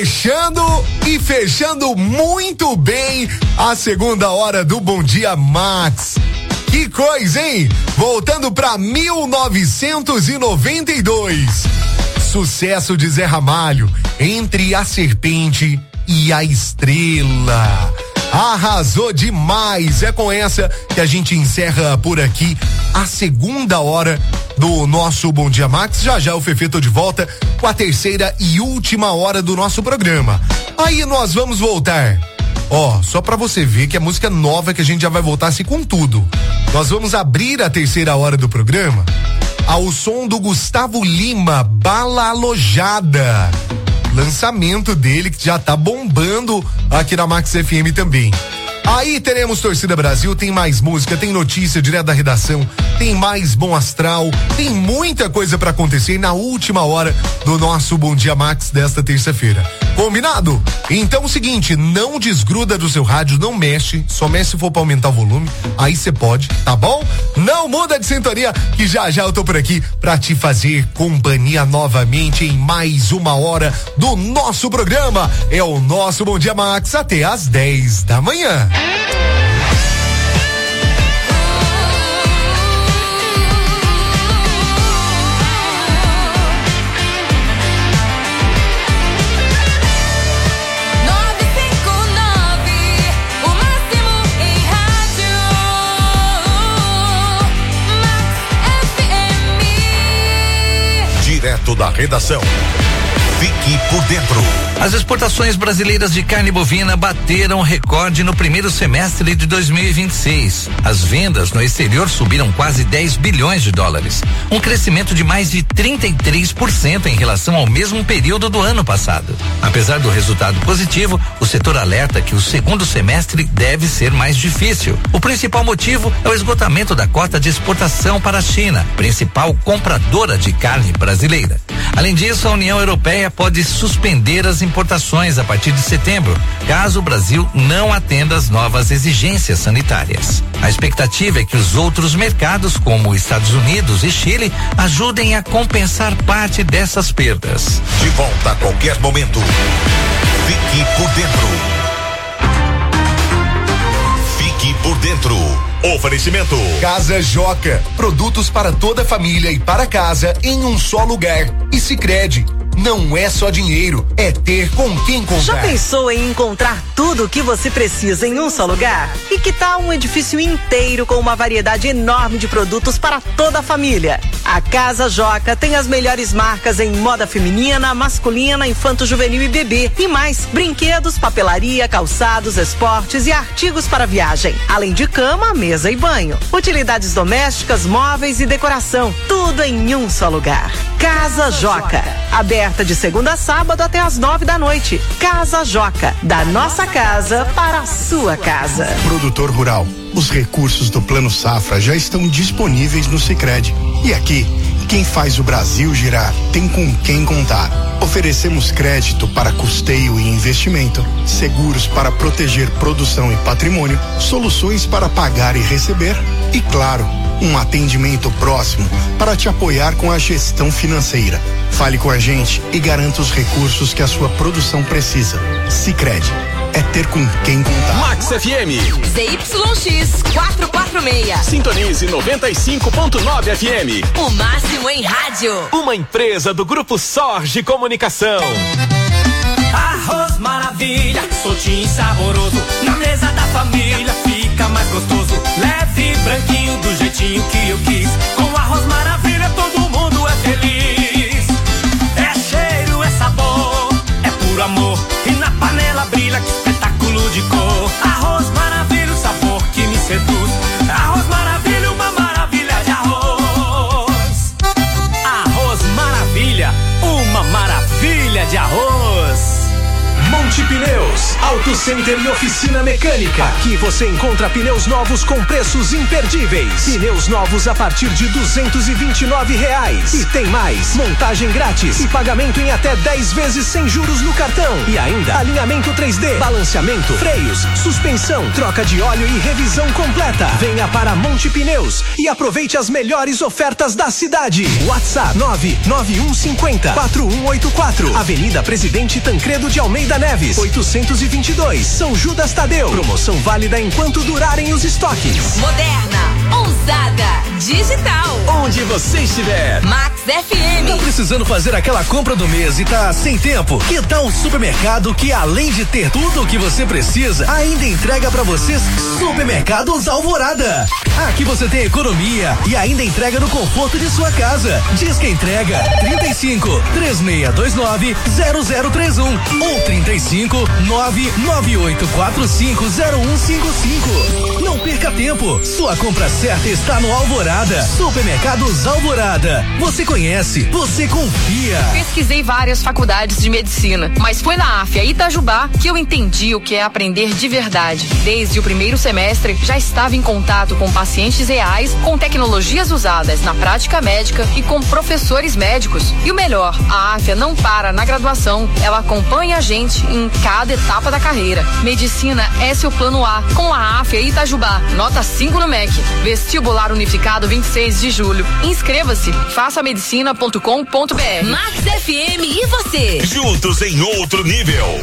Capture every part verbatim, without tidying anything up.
Fechando e fechando muito bem a segunda hora do Bom Dia Max. Que coisa, hein? Voltando pra mil novecentos e noventa e dois. Sucesso de Zé Ramalho, Entre a Serpente e a Estrela. Arrasou demais. É com essa que a gente encerra por aqui a segunda hora do nosso Bom Dia Max. Já já o Fefe tô de volta com a terceira e última hora do nosso programa. Aí nós vamos voltar. Ó, só pra você ver que é música nova que a gente já vai voltar assim com tudo. Nós vamos abrir a terceira hora do programa ao som do Gustavo Lima, Bala Alojada. Lançamento dele que já tá bombando aqui na Max F M também. Aí teremos Torcida Brasil, tem mais música, tem notícia direto da redação, tem mais Bom Astral, tem muita coisa pra acontecer na última hora do nosso Bom Dia Max desta terça-feira. Combinado? Então é o seguinte, não desgruda do seu rádio, não mexe, só mexe se for pra aumentar o volume, aí você pode, tá bom? Não muda de sintonia, que já já eu tô por aqui pra te fazer companhia novamente em mais uma hora do nosso programa. É o nosso Bom Dia Max até às dez da manhã. Direto da redação. Fique por dentro. As exportações brasileiras de carne bovina bateram recorde no primeiro semestre de dois mil e vinte e seis. As vendas no exterior subiram quase dez bilhões de dólares, um crescimento de mais de trinta e três por cento em relação ao mesmo período do ano passado. Apesar do resultado positivo, o setor alerta que o segundo semestre deve ser mais difícil. O principal motivo é o esgotamento da cota de exportação para a China, principal compradora de carne brasileira. Além disso, a União Europeia pode suspender as importações a partir de setembro, caso o Brasil não atenda às novas exigências sanitárias. A expectativa é que os outros mercados, como Estados Unidos e Chile, ajudem a compensar parte dessas perdas. De volta a qualquer momento. Fique por dentro. Fique por dentro. Oferecimento Casa Joca, produtos para toda a família e para casa em um só lugar. E Sicredi, não é só dinheiro, é ter com quem contar. Já pensou em encontrar tudo o que você precisa em um só lugar? E que tal um edifício inteiro com uma variedade enorme de produtos para toda a família? A Casa Joca tem as melhores marcas em moda feminina, masculina, infanto-juvenil e bebê. E mais, brinquedos, papelaria, calçados, esportes e artigos para viagem. Além de cama, mesa e banho. Utilidades domésticas, móveis e decoração. Tudo em um só lugar. Casa Joca. Aberta de segunda a sábado até às nove da noite. Casa Joca. Da nossa casa para a sua casa. Produtor rural. Os recursos do Plano Safra já estão disponíveis no Sicredi. E aqui, quem faz o Brasil girar tem com quem contar. Oferecemos crédito para custeio e investimento, seguros para proteger produção e patrimônio, soluções para pagar e receber e, claro, um atendimento próximo para te apoiar com a gestão financeira. Fale com a gente e garanta os recursos que a sua produção precisa. Sicredi. É ter com quem contar. Max F M. Z Y X quatrocentos e quarenta e seis. Sintonize noventa e cinco ponto nove F M. O máximo em rádio. Uma empresa do Grupo Sorge Comunicação. Arroz maravilha, soltinho e saboroso. Na mesa da família fica mais gostoso. Leve e branquinho do jeitinho que eu quis. Com arroz maravilha todo mundo é feliz. É cheiro, é sabor, é puro amor. E na panela brilha, que espetáculo de cor. Arroz maravilha, o sabor que me seduz. Arroz maravilha, uma maravilha de arroz. Arroz maravilha, uma maravilha de arroz. Monte Pneus, Auto Center e Oficina Mecânica. Aqui você encontra pneus novos com preços imperdíveis. Pneus novos a partir de duzentos e vinte e nove reais. E tem mais, montagem grátis e pagamento em até dez vezes sem juros no cartão. E ainda alinhamento três D, balanceamento, freios, suspensão, troca de óleo e revisão completa. Venha para Monte Pneus e aproveite as melhores ofertas da cidade. WhatsApp nove nove um cinco zero quatro um oito quatro. Avenida Presidente Tancredo de Almeida Neves, oitocentos e vinte e dois, São Judas Tadeu. Promoção válida enquanto durarem os estoques. Moderna, ousada, digital. Onde você estiver. Max F M. Tá precisando fazer aquela compra do mês e tá sem tempo? Que tal um supermercado que, além de ter tudo o que você precisa, ainda entrega pra vocês? Supermercados Alvorada. Aqui você tem economia e ainda entrega no conforto de sua casa. Diz que entrega trinta e cinco, três seis dois nove, zero zero três um ou trinta e cinco, nove nove oito quatro cinco zero um cinco cinco. Não perca tempo. Sua compra certa está no Alvorada. Supermercados Alvorada. Você conhece, você confia. Pesquisei várias faculdades de medicina, mas foi na A F A Itajubá que eu entendi o que é aprender de verdade. Desde o primeiro semestre, já estava em contato com pacientes reais, com tecnologias usadas na prática médica e com professores médicos. E o melhor, a A F A não para na graduação, ela acompanha a gente em cada etapa da carreira. Medicina é seu plano A, com a A F A Itajubá. Nota cinco no M E C. Vestibular Unificado vinte e seis de julho. Inscreva-se. faça medicina ponto com ponto b r. Max F M e você. Juntos em outro nível.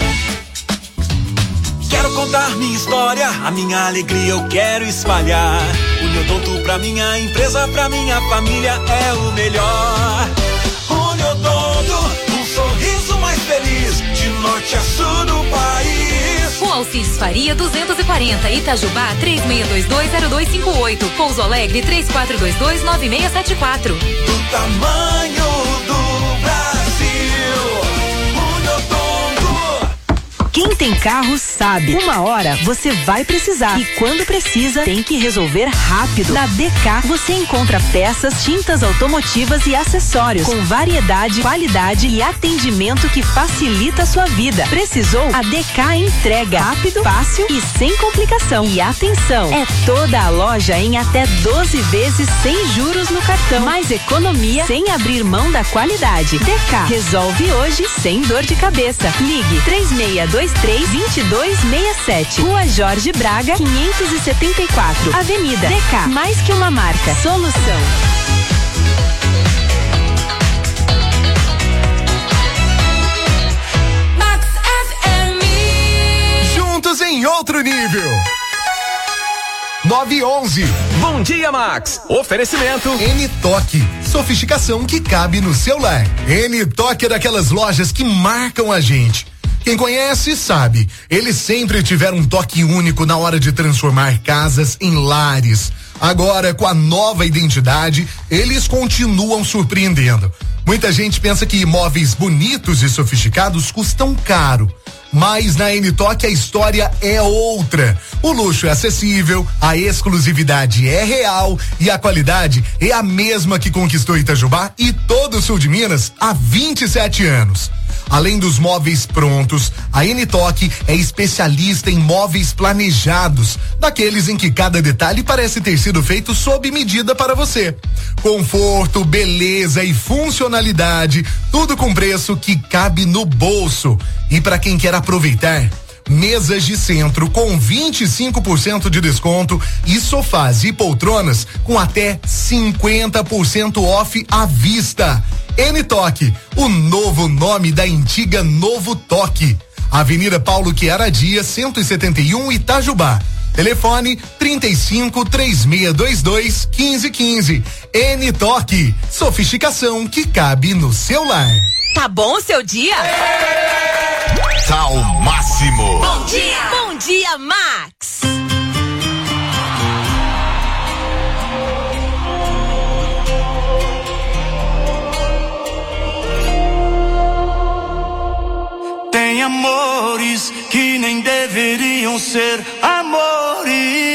Quero contar minha história, a minha alegria eu quero espalhar. Uniodonto pra minha empresa, pra minha família é o melhor. Uniodonto, um sorriso mais feliz, de norte a sul do país. O Alcides Faria duzentos e quarenta, Itajubá três seis dois dois zero dois cinco oito, Pouso Alegre três quatro dois dois nove seis sete quatro. Do tamanho do Brasil, Uniodonto. Quem tem carro sabe, uma hora você vai precisar e quando precisa tem que resolver rápido. Na D K você encontra peças, tintas automotivas e acessórios com variedade, qualidade e atendimento que facilita a sua vida. Precisou? A D K entrega rápido, fácil e sem complicação. E atenção, é toda a loja em até doze vezes sem juros no cartão. Mais economia sem abrir mão da qualidade. D K resolve hoje sem dor de cabeça. Ligue três seis dois três, dois dois seis sete. Rua Jorge Braga, quinhentos e setenta e quatro. Avenida D K. Mais que uma marca. Solução. Max F M. Juntos em outro nível. nove e onze. Bom dia, Max. Oferecimento N-Toque. Sofisticação que cabe no seu lar. N-Toque é daquelas lojas que marcam a gente. Quem conhece sabe, eles sempre tiveram um toque único na hora de transformar casas em lares. Agora, com a nova identidade, eles continuam surpreendendo. Muita gente pensa que imóveis bonitos e sofisticados custam caro. Mas na N-Toque a história é outra. O luxo é acessível, a exclusividade é real e a qualidade é a mesma que conquistou Itajubá e todo o sul de Minas há vinte e sete anos. Além dos móveis prontos, a N-Toque é especialista em móveis planejados, daqueles em que cada detalhe parece ter sido feito sob medida para você. Conforto, beleza e funcionalidade, tudo com preço que cabe no bolso. E para quem quer aproveitar, mesas de centro com vinte e cinco por cento de desconto e sofás e poltronas com até cinquenta por cento off à vista. N-Toque, o novo nome da antiga Novo Toque. Avenida Paulo Chiara Dias, cento e setenta e um, Itajubá. Telefone trinta e cinco, três seis dois dois, quinze quinze. N-Toque, sofisticação que cabe no seu lar. Tá bom o seu dia? Tá ao máximo. Bom dia! Bom dia, Max! Tem amores que nem deveriam ser amores.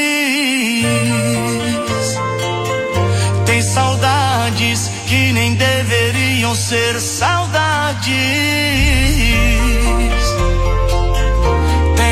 Tem saudades que nem deveriam ser saudades.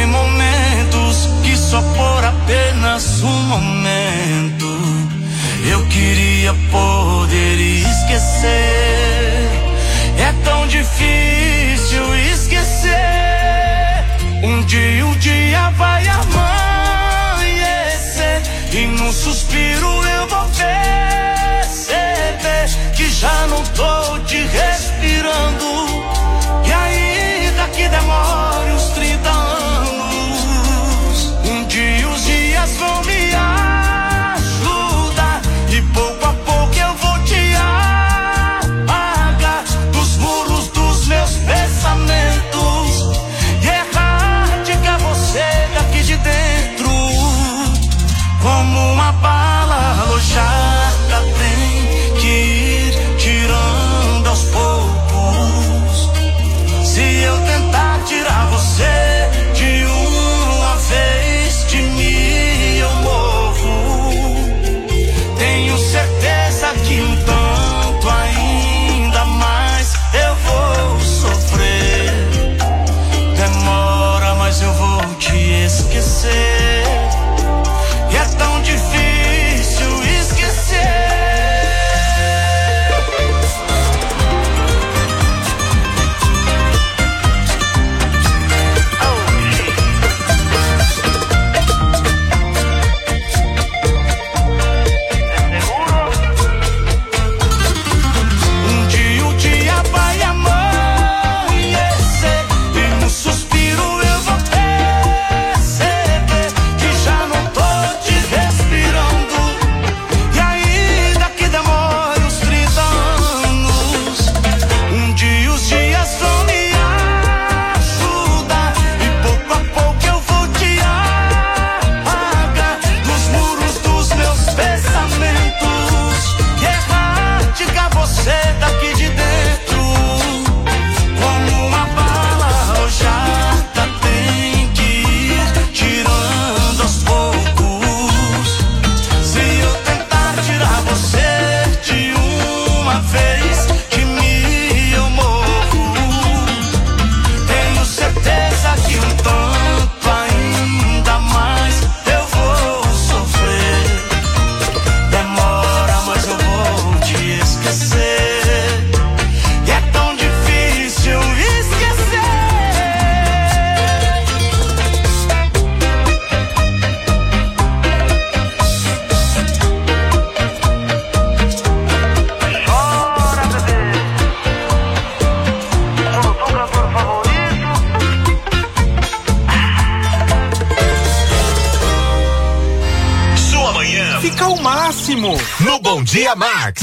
máximo. No Bom Dia Max.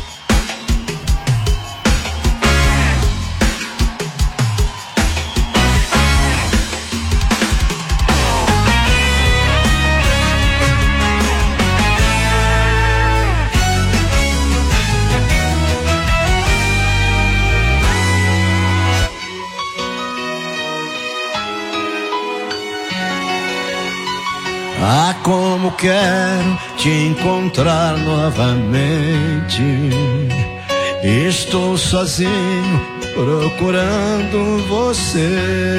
Ah, como quero te encontrar novamente. Estou sozinho procurando você.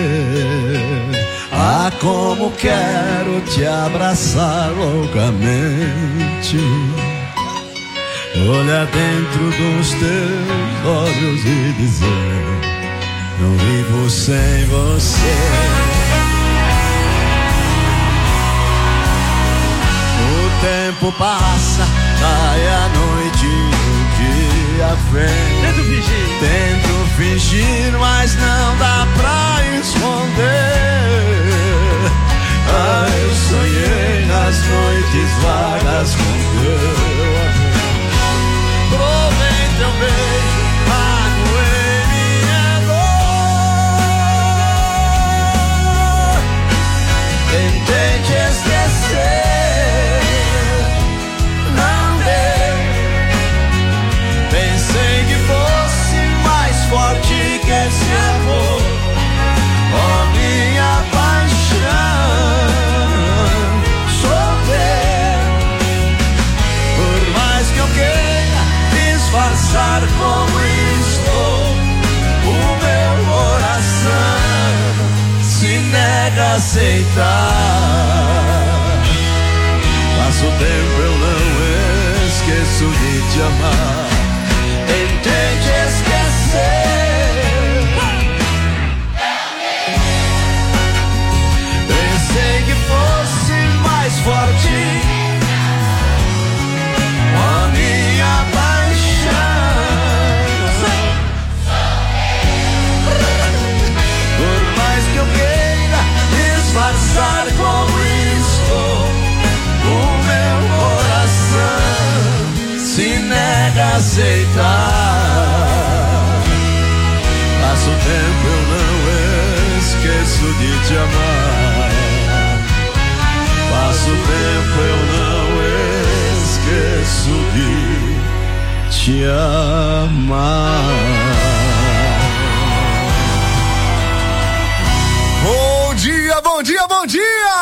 Ah, como quero te abraçar loucamente. Olhar dentro dos teus olhos e dizer: não vivo sem você. O tempo passa, cai a noite, o dia vem. Tento fingir, tento fingir, mas não dá pra esconder. Ah, eu sonhei nas noites vagas com teu amor. Provei teu beijo, magoei minha dor. Tentei te esquecer. Forte que esse amor, ó minha paixão, sofrer. Por mais que eu queira disfarçar como estou, o meu coração se nega a aceitar. Passo o tempo, eu não esqueço de te amar. Tentei te esquecer. Pensei que fosse mais forte a minha paixão. Por mais que eu queira disfarçar como estou, o meu coração se nega a aceitar. Passo o tempo, eu não esqueço de te amar. Passo o tempo, eu não esqueço de te amar. Bom dia, bom dia, bom dia!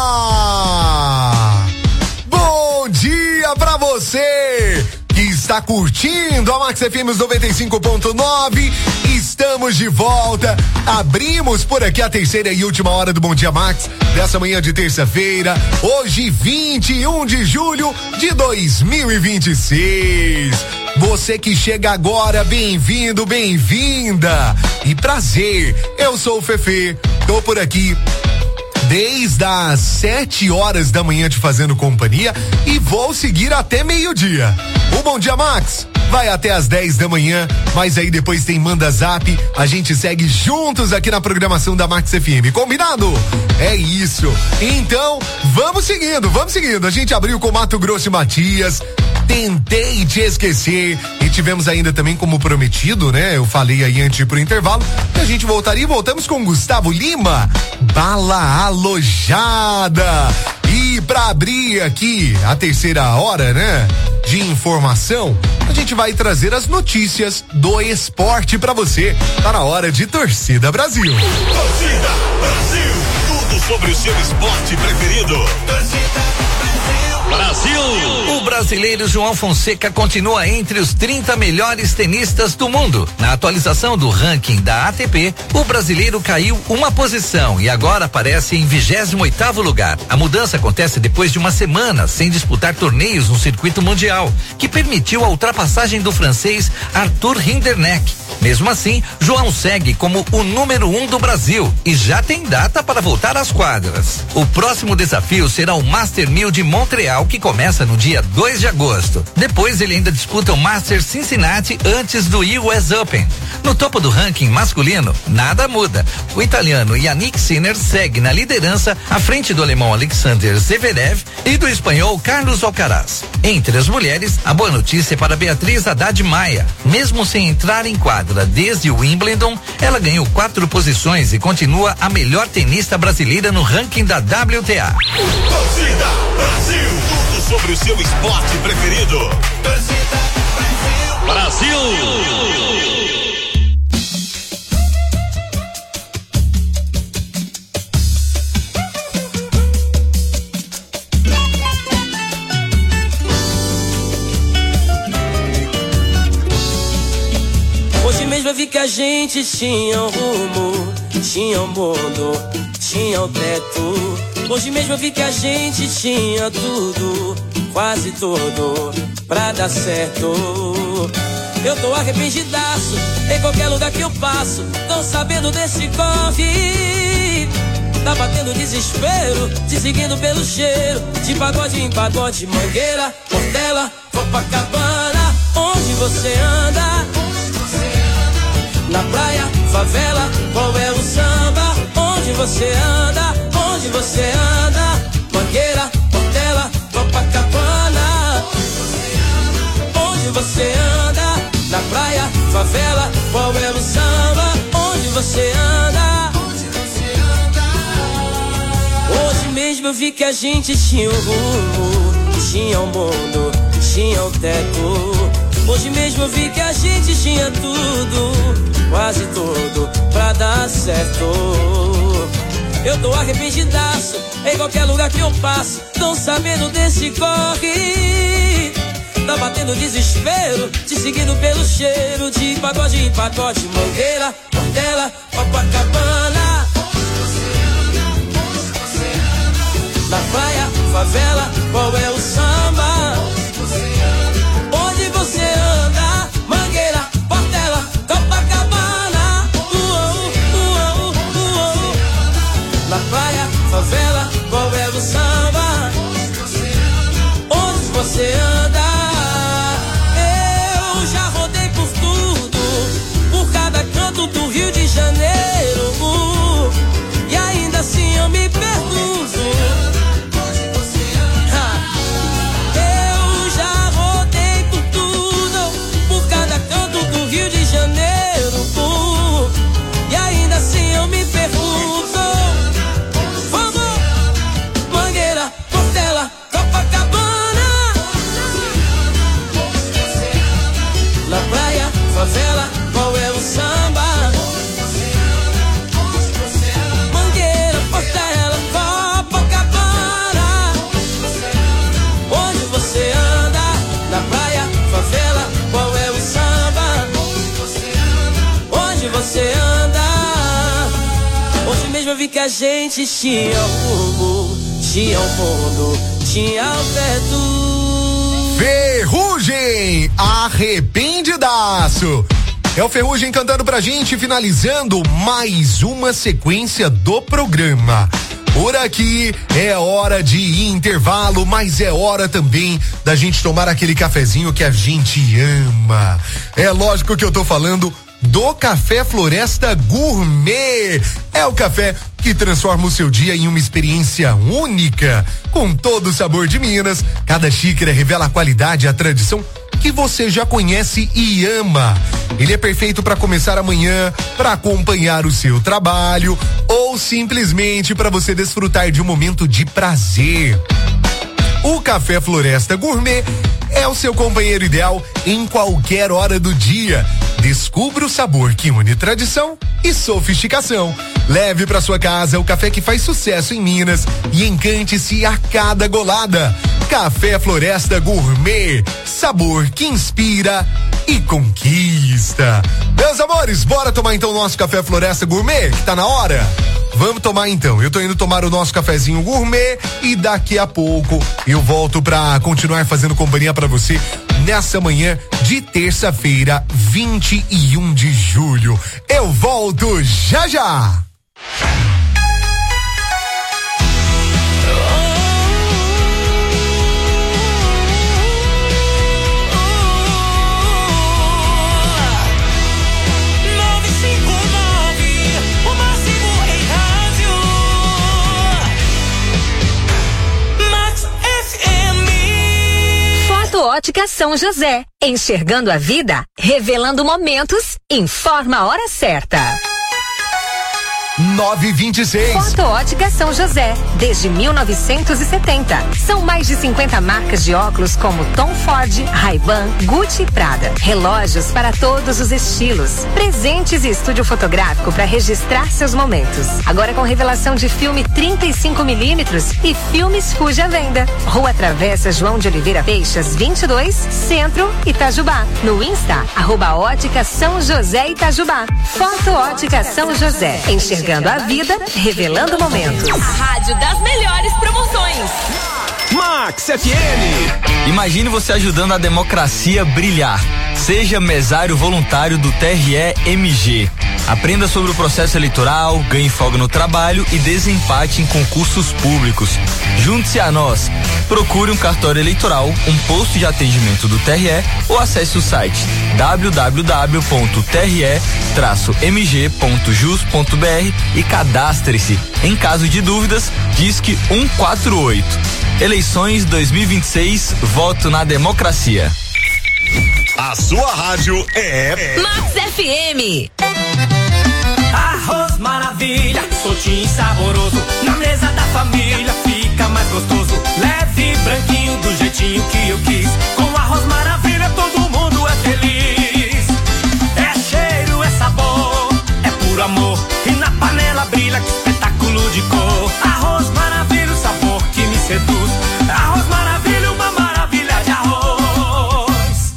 Bom dia pra você que está curtindo a Max F M noventa e cinco ponto nove. Estamos de volta. Abrimos por aqui a terceira e última hora do Bom Dia Max dessa manhã de terça-feira, hoje vinte e um de julho de dois mil e vinte e seis. Você que chega agora, bem-vindo, bem-vinda. E prazer, eu sou o Fefe, tô por aqui desde as sete horas da manhã te fazendo companhia e vou seguir até meio-dia. O Bom Dia Max vai até as dez da manhã, mas aí depois tem Manda Zap, a gente segue juntos aqui na programação da Max F M, combinado? É isso, então vamos seguindo, vamos seguindo, a gente abriu com Mato Grosso e Matias, Tentei Te Esquecer, e tivemos ainda também como prometido, né? Eu falei aí antes de ir pro intervalo, que a gente voltaria e voltamos com Gustavo Lima, Bala Alojada. E pra abrir aqui a terceira hora, né? De informação, a gente vai trazer as notícias do esporte pra você. Tá na hora de Torcida Brasil. Torcida Brasil, tudo sobre o seu esporte preferido. Torcida Brasil. O brasileiro João Fonseca continua entre os trinta melhores tenistas do mundo. Na atualização do ranking da A T P, o brasileiro caiu uma posição e agora aparece em vigésimo oitavo lugar. A mudança acontece depois de uma semana sem disputar torneios no circuito mundial, que permitiu a ultrapassagem do francês Arthur Rinderknecht. Mesmo assim, João segue como o número um do Brasil e já tem data para voltar às quadras. O próximo desafio será o Master mil de Montreal, que começa no dia dois dois de agosto. Depois ele ainda disputa o Masters Cincinnati antes do U S Open. No topo do ranking masculino, nada muda. O italiano Yannick Sinner segue na liderança à frente do alemão Alexander Zverev e do espanhol Carlos Alcaraz. Entre as mulheres, a boa notícia é para Beatriz Haddad Maia. Mesmo sem entrar em quadra desde o Wimbledon, ela ganhou quatro posições e continua a melhor tenista brasileira no ranking da W T A. Torcida Brasil, tudo sobre o seu esporte preferido. Torcida Brasil. Brasil. Hoje mesmo eu vi que a gente tinha um rumo, tinha um mundo, tinha um teto. Hoje mesmo eu vi que a gente tinha tudo, quase tudo, pra dar certo. Eu tô arrependidaço, em qualquer lugar que eu passo, tão sabendo desse corre. Tá batendo desespero, te seguindo pelo cheiro, de pagode em pagode, Mangueira, Portela, Copacabana. Onde você anda? Na praia, favela, qual é o samba? Onde você anda? Onde você anda? Mangueira, Portela, Copacabana. Onde você anda? Na praia, favela, qual é o samba? Onde você anda? Hoje mesmo eu vi que a gente tinha um rumo, tinha um mundo, tinha um teto. Hoje mesmo eu vi que a gente tinha tudo, quase tudo, pra dar certo. Eu tô arrependidaço, em qualquer lugar que eu passo, tão sabendo desse corre. Tá batendo desespero, te seguindo pelo cheiro, de pagode em pagode, Mangueira, Portela, Copacabana. Na praia, favela, qual é o samba? Onde você anda? Mangueira, Portela, Copacabana. Uou, uou, uou. Na praia, favela, qual é o samba? Onde você anda? Eu já rodei por tudo, por cada canto do Rio de Janeiro, e ainda assim eu me pergunto. Rio de Janeiro, uh, e ainda assim eu me pergunto. Vamos! Mangueira, Portela, Copacabana. Na praia, favela, qual é o samba? Mangueira, Portela, Copacabana. Onde você anda? Na praia, favela, qual é o samba? Você anda. Hoje mesmo eu vi que a gente tinha rumo, tinha um mundo, tinha o teto. Ferrugem, arrependidaço. É o Ferrugem cantando pra gente, finalizando mais uma sequência do programa. Por aqui é hora de intervalo, mas é hora também da gente tomar aquele cafezinho que a gente ama. É lógico que eu tô falando do Café Floresta Gourmet. É o café que transforma o seu dia em uma experiência única, com todo o sabor de Minas. Cada xícara revela a qualidade e a tradição que você já conhece e ama. Ele é perfeito para começar amanhã, para acompanhar o seu trabalho ou simplesmente para você desfrutar de um momento de prazer. O Café Floresta Gourmet é o seu companheiro ideal em qualquer hora do dia. Descubra o sabor que une tradição e sofisticação. Leve para sua casa o café que faz sucesso em Minas e encante-se a cada golada. Café Floresta Gourmet, sabor que inspira e conquista. Meus amores, bora tomar então o nosso Café Floresta Gourmet, que tá na hora? Vamos tomar então. Eu tô indo tomar o nosso cafezinho gourmet e daqui a pouco eu volto pra continuar fazendo companhia pra você nessa manhã de terça-feira, vinte e um de julho. Eu volto já já. Ótica São José. Enxergando a vida, revelando momentos. Informa a hora certa. nove e vinte e seis. Foto Ótica São José, desde mil novecentos e setenta. São mais de cinquenta marcas de óculos como Tom Ford, Ray-Ban, Gucci e Prada. Relógios para todos os estilos. Presentes e estúdio fotográfico para registrar seus momentos. Agora com revelação de filme trinta e cinco milímetros e filmes Fuji à venda. Rua Travessa João de Oliveira Peixas, vinte e dois, Centro, Itajubá. No Insta, arroba Ótica São José Itajubá. Foto Ótica São José. Enxergando a vida, revelando momentos. A rádio das melhores promoções. Max F M. Imagine você ajudando a democracia a brilhar. Seja mesário voluntário do T R E M G. Aprenda sobre o processo eleitoral, ganhe folga no trabalho e desempate em concursos públicos. Junte-se a nós. Procure um cartório eleitoral, um posto de atendimento do T R E ou acesse o site w w w ponto t r e traço m g ponto jus ponto b r e cadastre-se. Em caso de dúvidas, disque um quatro oito. Eleições dois mil e vinte e seis, voto na democracia. A sua rádio é Max F M. Arroz maravilha, soltinho e saboroso. Na mesa da família fica mais gostoso. Leve, branquinho, do jeitinho que eu quis. Com arroz maravilha todo mundo é feliz. É cheiro, é sabor, é puro amor. E na panela brilha, que espetáculo de cor. Arroz maravilha, o sabor que me seduz. Arroz maravilha, uma maravilha de arroz.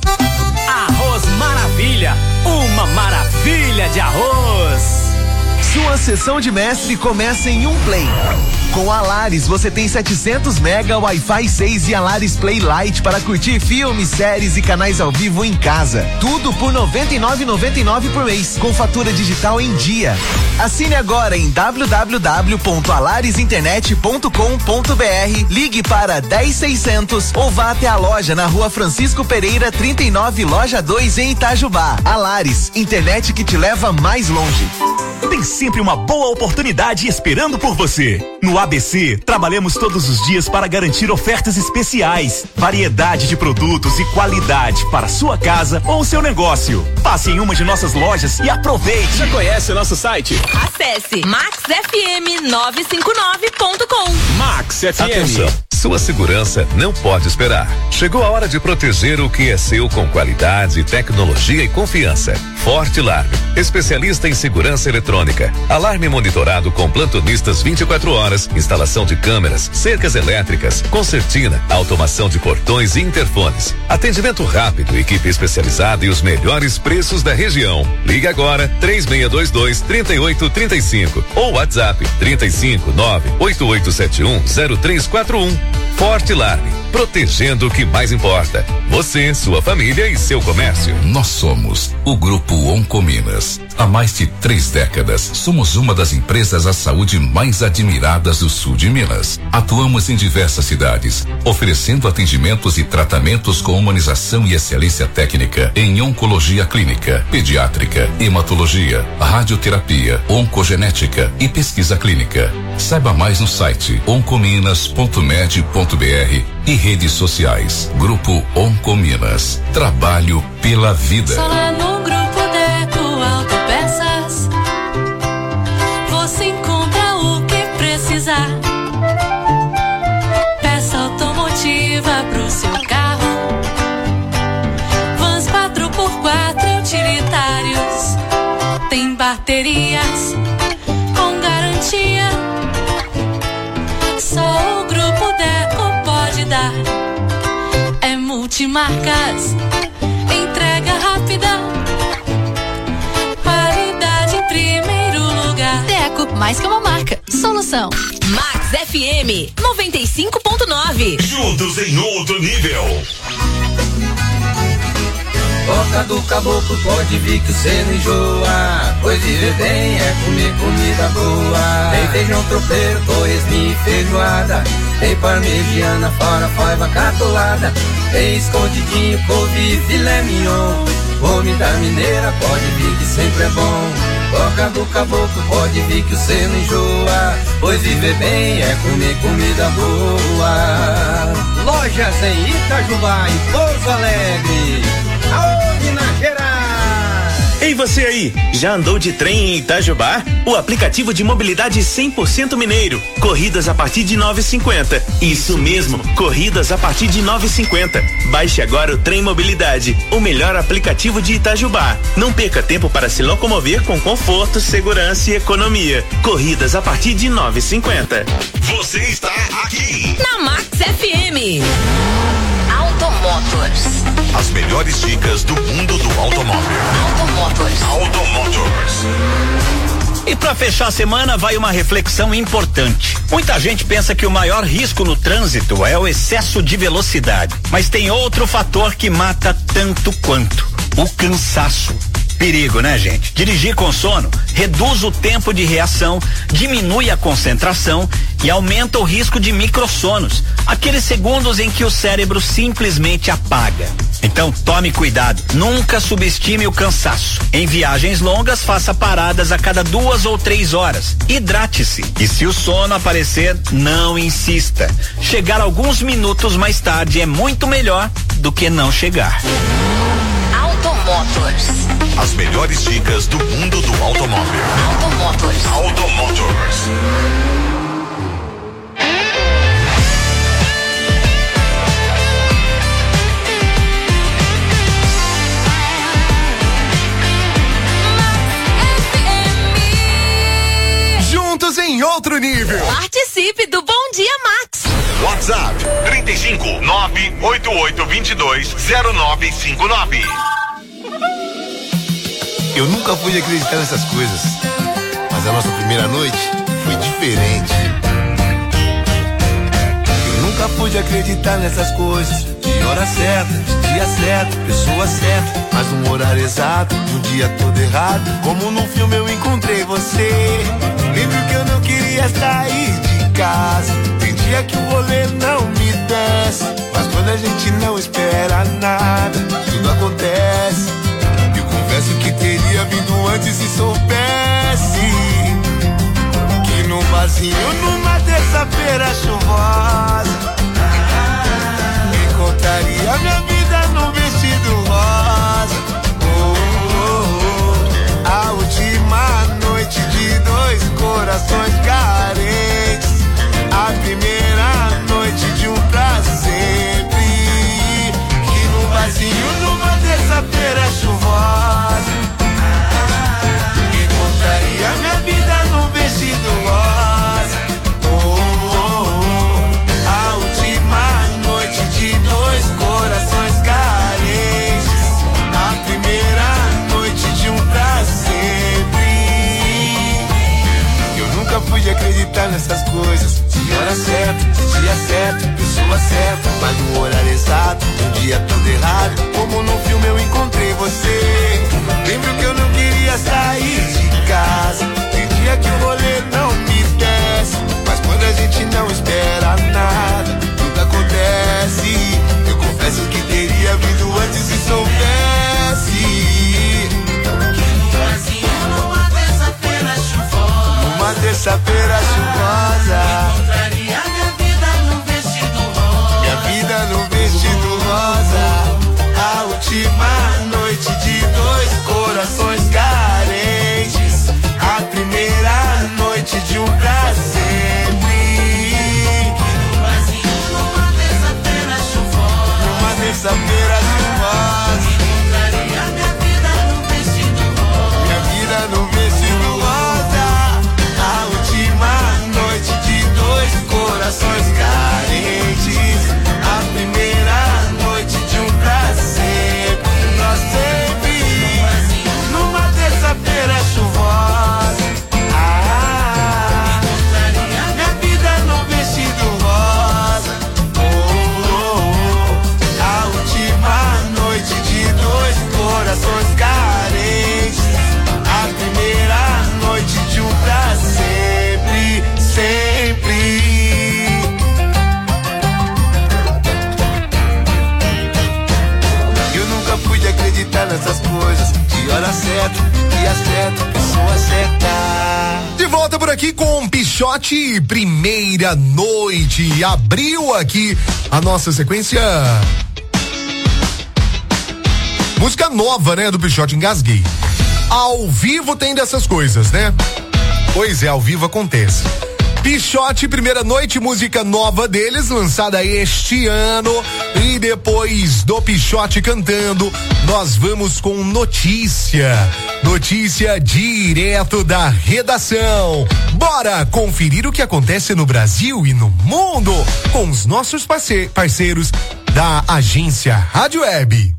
Arroz maravilha, uma maravilha de arroz. Sua sessão de mestre começa em um play. Com a Lares você tem setecentos mega Wi-Fi seis e a Lares Play Lite para curtir filmes, séries e canais ao vivo em casa. Tudo por noventa e nove reais e noventa e nove centavos por mês, com fatura digital em dia. Assine agora em w w w ponto alares internet ponto com ponto b r, ligue para dez seiscentos ou vá até a loja na Rua Francisco Pereira trinta e nove, loja dois em Itajubá. Alares, internet que te leva mais longe. Tem sempre uma boa oportunidade esperando por você. No A B C, trabalhamos todos os dias para garantir ofertas especiais, variedade de produtos e qualidade para sua casa ou seu negócio. Passe em uma de nossas lojas e aproveite. Já conhece o nosso site? Acesse max f m nove cinco nove ponto com. Max F M. Atenção, sua segurança não pode esperar. Chegou a hora de proteger o que é seu com qualidade, tecnologia e confiança. Forte Alarme, especialista em segurança eletrônica. Alarme monitorado com plantonistas vinte e quatro horas, instalação de câmeras, cercas elétricas, concertina, automação de portões e interfones. Atendimento rápido, equipe especializada e os melhores preços da região. Ligue agora três seis dois dois, três oito três cinco ou WhatsApp trinta e cinco, nove oito oito sete um, zero três quatro um. Forte Alarme, protegendo o que mais importa. Você, sua família e seu comércio. Nós somos o Grupo Oncominas. Há mais de três décadas, somos uma das empresas à saúde mais admiradas do sul de Minas. Atuamos em diversas cidades, oferecendo atendimentos e tratamentos com humanização e excelência técnica em oncologia clínica, pediátrica, hematologia, radioterapia, oncogenética e pesquisa clínica. Saiba mais no site oncominas ponto med ponto b r e redes sociais. Grupo Oncominas. Trabalho pela vida. Só lá no Grupo Deco Autopeças você encontra o que precisar. Peça automotiva pro seu carro, vans quatro por quatro utilitários, tem baterias com garantia. Só o Grupo Deco pode dar. É multimarcas, entrega rápida, qualidade em primeiro lugar. Deco, mais que uma marca, solução. Max F M noventa e cinco ponto nove. Juntos em outro nível. Toca do caboclo, pode vir que você não enjoa. Pois viver bem é comer comida boa. Tem feijão tropeiro, torresminho e feijoada. Tem parmegiana, fora faiva catolada. Tem escondidinho, couve e filé mignon. Comida mineira, pode vir que sempre é bom. Toca do caboclo, pode vir que você não enjoa. Pois viver bem é comer comida boa. lojas em Itajubá e Pouso Alegre. Aô, Minas Gerais! Ei, você aí, já andou de trem em Itajubá? O aplicativo de mobilidade cem por cento mineiro. Corridas a partir de nove e cinquenta. Isso mesmo, corridas a partir de nove e cinquenta. Baixe agora o Trem Mobilidade, o melhor aplicativo de Itajubá. Não perca tempo para se locomover com conforto, segurança e economia. Corridas a partir de nove e cinquenta. Você está aqui na Max F M. Automotors. As melhores dicas do mundo do automóvel. Automotors. Automotors. E para fechar a semana vai uma reflexão importante. Muita gente pensa que o maior risco no trânsito é o excesso de velocidade, mas tem outro fator que mata tanto quanto: o cansaço. Perigo, né, gente? Dirigir com sono reduz o tempo de reação, diminui a concentração e aumenta o risco de microssonos, aqueles segundos em que o cérebro simplesmente apaga. Então, tome cuidado, nunca subestime o cansaço. Em viagens longas, faça paradas a cada duas ou três horas. Hidrate-se. E se o sono aparecer, não insista. Chegar alguns minutos mais tarde é muito melhor do que não chegar. Automotors. As melhores dicas do mundo do automóvel. Automotors. Automotors. Juntos em outro nível. Participe do Bom Dia Max. WhatsApp trinta e cinco, nove oito oito dois dois, zero nove cinco nove. Eu nunca fui acreditar nessas coisas, mas a nossa primeira noite foi diferente. Eu nunca pude acreditar nessas coisas, de hora certa, de dia certo, pessoa certa, mas um horário exato, um dia todo errado. Como num filme eu encontrei você. Lembro que eu não queria sair de casa, tem dia que o rolê não me desce, mas quando a gente não espera nada, tudo acontece. Confesso que teria vindo antes se soubesse que num barzinho, numa terça-feira chuvosa, encontraria minha vida num vestido rosa. Oh, oh, oh. A última noite de dois corações carentes, a primeira noite de um pra sempre. Que num barzinho, numa terça-feira chuvosa, encontraria minha vida num vestido rosa. Oh, oh, oh. A última noite de dois corações carentes, a primeira noite de um pra sempre. Eu nunca pude acreditar nessas coisas, de hora certa, de dia certo, pessoa certa, mas no horário exato, um dia todo errado. Como no filme eu encontrei você. Lembro que eu não queria sair de casa, tem dia que o rolê não me desce, mas quando a gente não espera nada, tudo acontece. Eu confesso que teria vindo antes se soubesse que no Brasil, numa terça-feira chuvosa, numa terça-feira chuvosa, encontraria minha vida num vestido rosa. Minha vida num vestido rosa. A última noite de dois corações carentes, a primeira noite de um pra sempre. No Brasil, numa terça-feira chuvosa, numa terça-feira chuvosa, encontraria minha vida num vestido rosa. Minha vida num vestido rosa. A última noite de dois corações carentes, a primeira noite de um pra sempre. Pra sempre. Numa terça-feira chuvosa, ah, encontraria minha vida num vestido rosa. Oh, oh, oh. A última noite de dois corações carentes, a primeira noite de um pra sempre, sempre. Eu nunca pude acreditar nessas coisas, de hora certa, dia certo, pessoa certa. De volta por aqui aqui com Pixote, Primeira Noite. Abriu aqui a nossa sequência. Música nova, né, do Pixote, engasguei. Ao vivo tem dessas coisas, né? Pois é, ao vivo acontece. Pixote, Primeira Noite, música nova deles, lançada este ano. E depois do Pixote cantando, nós vamos com notícia. Notícia direto da redação. Bora conferir o que acontece no Brasil e no mundo com os nossos parce- parceiros da agência Rádio Web.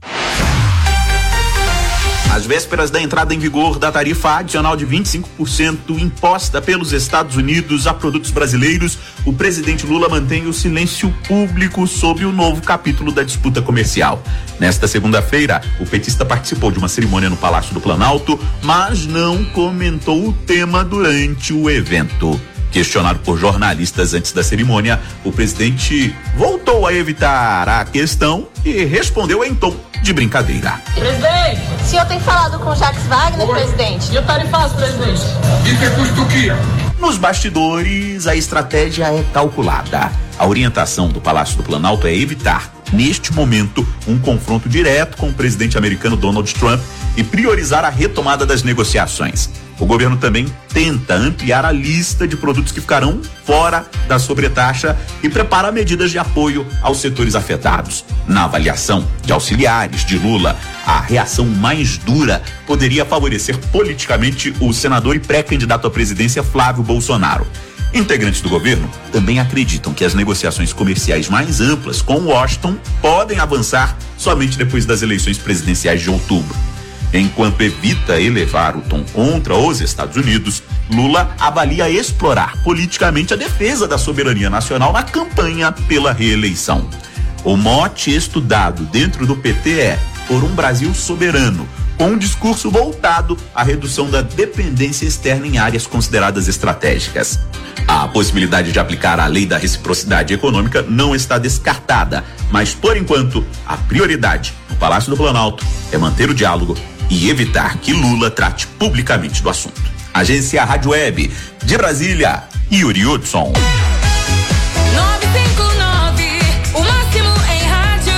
Às vésperas da entrada em vigor da tarifa adicional de vinte e cinco por cento imposta pelos Estados Unidos a produtos brasileiros, o presidente Lula mantém o silêncio público sobre o novo capítulo da disputa comercial. Nesta segunda-feira, o petista participou de uma cerimônia no Palácio do Planalto, mas não comentou o tema durante o evento. Questionado por jornalistas antes da cerimônia, o presidente voltou a evitar a questão e respondeu em tom de brincadeira. Presidente! O senhor tem falado com o Jacques Wagner, Oi. presidente? E o tarifaço, presidente? E que custa o quê? Nos bastidores, a estratégia é calculada. A orientação do Palácio do Planalto é evitar, neste momento, um confronto direto com o presidente americano Donald Trump e priorizar a retomada das negociações. O governo também tenta ampliar a lista de produtos que ficarão fora da sobretaxa e prepara medidas de apoio aos setores afetados. Na avaliação de auxiliares de Lula, a reação mais dura poderia favorecer politicamente o senador e pré-candidato à presidência Flávio Bolsonaro. Integrantes do governo também acreditam que as negociações comerciais mais amplas com Washington podem avançar somente depois das eleições presidenciais de outubro. Enquanto evita elevar o tom contra os Estados Unidos, Lula avalia explorar politicamente a defesa da soberania nacional na campanha pela reeleição. O mote estudado dentro do P T é por um Brasil soberano, com um discurso voltado à redução da dependência externa em áreas consideradas estratégicas. A possibilidade de aplicar a lei da reciprocidade econômica não está descartada, mas, por enquanto, a prioridade no Palácio do Planalto é manter o diálogo e evitar que Lula trate publicamente do assunto. Agência Rádio Web, de Brasília, Yuri Hudson. nove cinco nove, o máximo em rádio.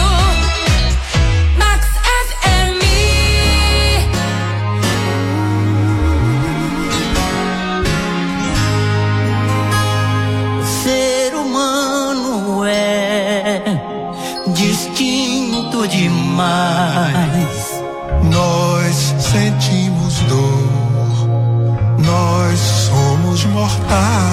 Max F M. O ser humano é distinto demais. Nós sentimos dor, nós somos mortais.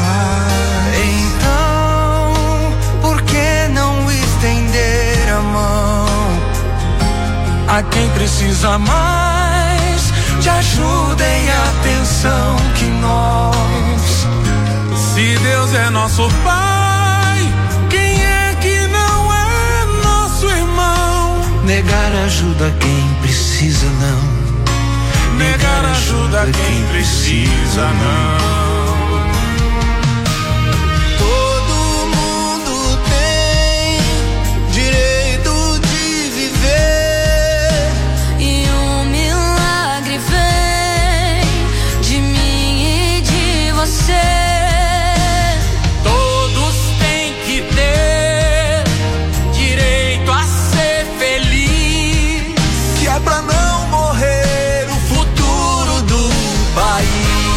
Então, por que não estender a mão a quem precisa mais de ajuda e atenção que nós? Se Deus é nosso Pai, quem é que não é nosso irmão? Negar ajuda a quem precisa não. Negar ajuda a quem precisa não. Todo mundo tem direito de viver e um milagre vem de mim e de você. Todos têm que ter direito a ser feliz, que é pra não morrer o futuro do país.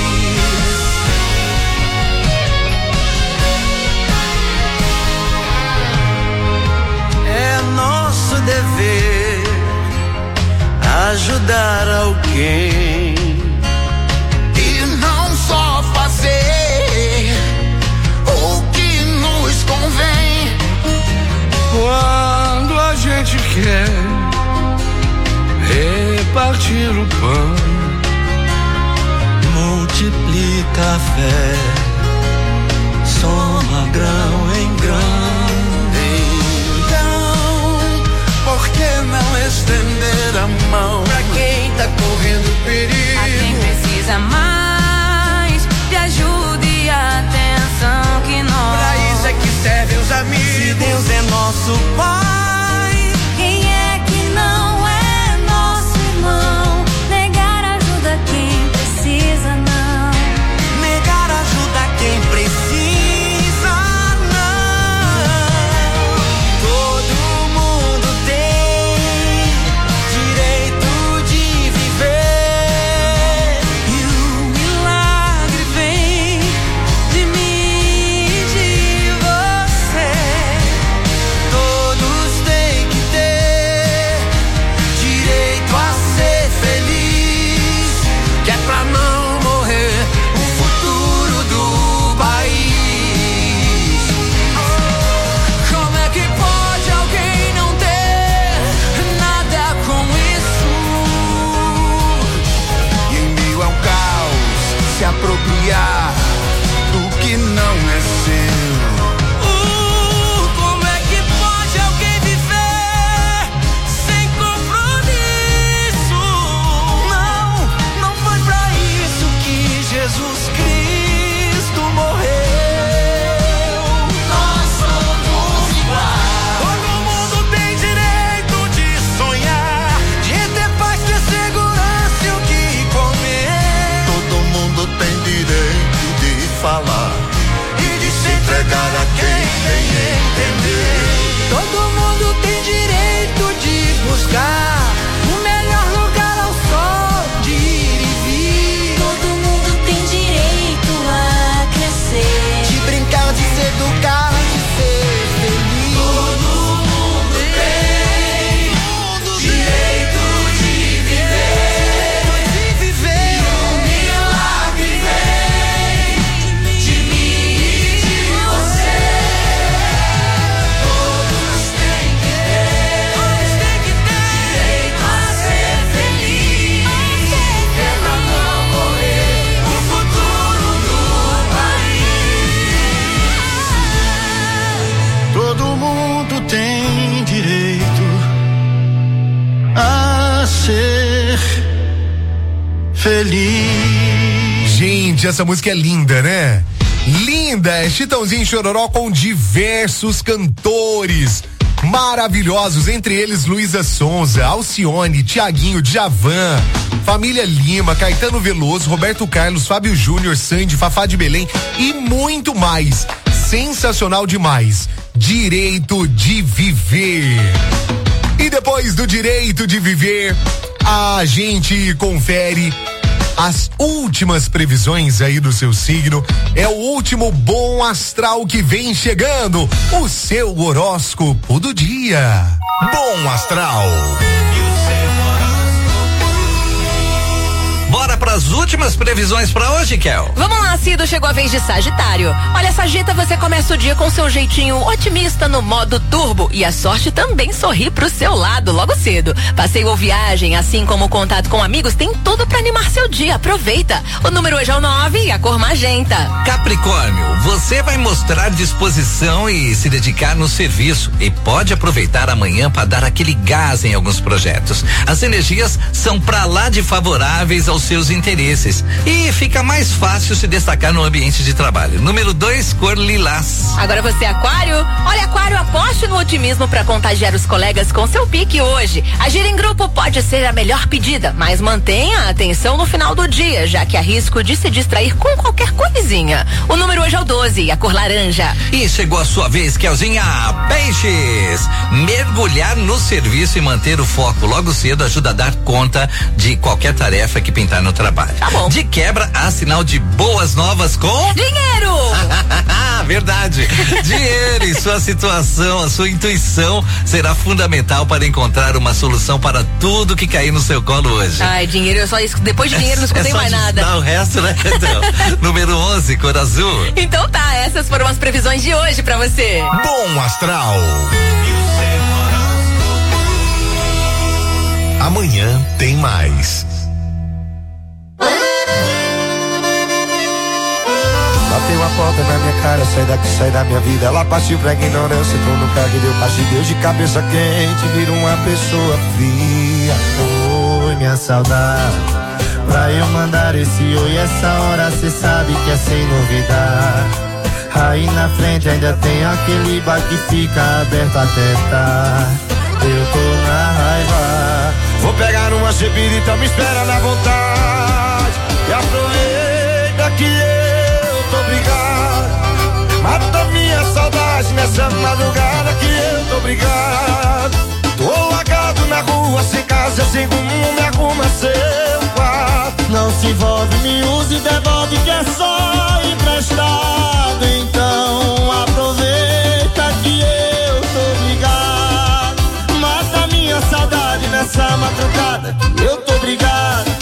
É nosso dever ajudar alguém e não só fazer o que nos convém. Quando a gente quer repartir o pão, multiplica a fé, soma grão em grão. Então, por que não estender a mão pra quem tá correndo perigo? A quem precisa mais de ajuda e atenção que nós. Pra isso é que servem os amigos. Se Deus é nosso Pai, quem é que não é nosso irmão? Negar ajuda a quem precisa não. Negar ajuda feliz. Gente, essa música é linda, né? Linda, é Chitãozinho e Chororó com diversos cantores maravilhosos, entre eles Luísa Sonza, Alcione, Tiaguinho, Djavan, Família Lima, Caetano Veloso, Roberto Carlos, Fábio Júnior, Sandy, Fafá de Belém e muito mais. Sensacional demais. Direito de Viver. E depois do Direito de Viver, a gente confere as últimas previsões aí do seu signo. É o último bom astral que vem chegando, o seu horóscopo do dia. Bom astral. Bora para as últimas previsões para hoje, Kel. Vamos lá, Cido, chegou a vez de Sagitário. Olha, Sagita, você começa o dia com seu jeitinho otimista no modo turbo e a sorte também sorri pro seu lado logo cedo. Passeio ou viagem, assim como o contato com amigos, tem tudo para animar seu dia. Aproveita. O número hoje é o nove e a cor magenta. Capricórnio, você vai mostrar disposição e se dedicar no serviço e pode aproveitar amanhã para dar aquele gás em alguns projetos. As energias são para lá de favoráveis aos seus interesses e fica mais fácil se destacar no ambiente de trabalho. Número dois, cor lilás. Agora você, Aquário. Olha, Aquário, aposte no otimismo para contagiar os colegas com seu pique hoje. Agir em grupo pode ser a melhor pedida, mas mantenha a atenção no final do dia, já que há risco de se distrair com qualquer coisinha. O número hoje é o doze e a cor laranja. E chegou a sua vez, Kelzinha. Peixes. Mergulhar no serviço e manter o foco logo cedo ajuda a dar conta de qualquer tarefa que pintar no trabalho. Tá bom. De quebra, há sinal de boas novas com dinheiro. Verdade. Dinheiro e sua situação, a sua intuição será fundamental para encontrar uma solução para tudo que cair no seu colo hoje. Ai, dinheiro, eu só depois de dinheiro não escutei é mais nada. Não, o resto, né? Então, número onze, cor azul. Então tá, essas foram as previsões de hoje pra você. Bom astral. Amanhã tem mais. Bateu a porta na minha cara, sai daqui, sai da minha vida. Ela partiu pra ignorância, então no cargo deu parte. Deu de cabeça quente, vira uma pessoa fria. Oi, minha saudade, pra eu mandar esse oi, essa hora cê sabe que é sem novidade. Aí na frente ainda tem aquele bar que fica aberto até tarde. Eu tô na raiva, vou pegar uma bebida, então me espera na vontade. E aproveita que eu tô brigado, mata minha saudade nessa madrugada que eu tô brigado. Tô largado na rua, sem casa, sem rumo, me arruma seu quarto. Não se envolve, me use e devolve que é só emprestado. Então aproveita que eu tô brigado, mata minha saudade nessa madrugada que eu tô brigado.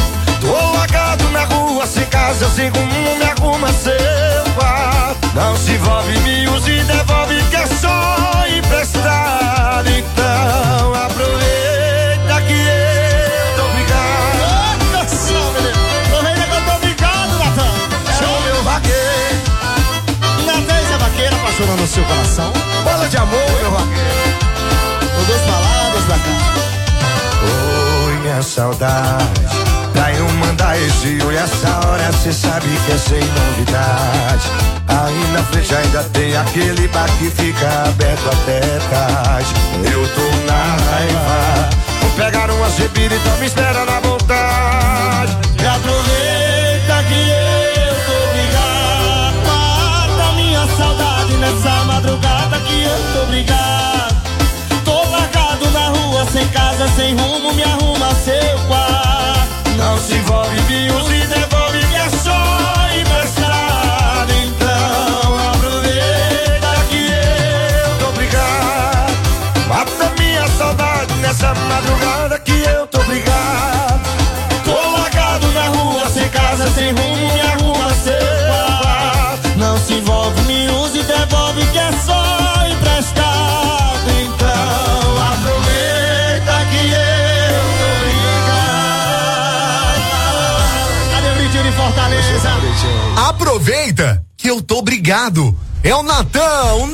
Tô largado na rua, sem casa, sem rumo, me arruma seu quarto. Não se envolve, me use e devolve que é só emprestado. Então aproveita que eu tô brigado. Atenção, menino, aproveita que eu tô brigado, Natan. Show, meu vaqueiro. Natan, essa vaqueira apaixonando o seu coração. Bola de amor, meu vaqueiro. Com duas palavras pra cá. Oi, minha saudade, pra eu mandar esse oi, essa hora cê sabe que é sem novidade. Aí na frente ainda tem aquele bar que fica aberto até tarde. Eu tô na raiva, vou pegar uma bebida, então me espera na vontade. E aproveita que eu tô brigado, mata minha saudade nessa madrugada que eu tô brigado. Tô largado na rua, sem casa, sem rumo, me arruma seu quarto. Não se envolve, me use e devolve que é só emprestado. Então aproveita que eu tô brigado, mata minha saudade nessa madrugada que eu tô brigado. Tô largado na rua, sem casa, sem rumo, me arruma seu quarto. Não se envolve, me use e devolve que é só emprestado. Então aproveita que eu tô brigado. Fortaleza. Aproveita que eu tô brigado. É o Natan, o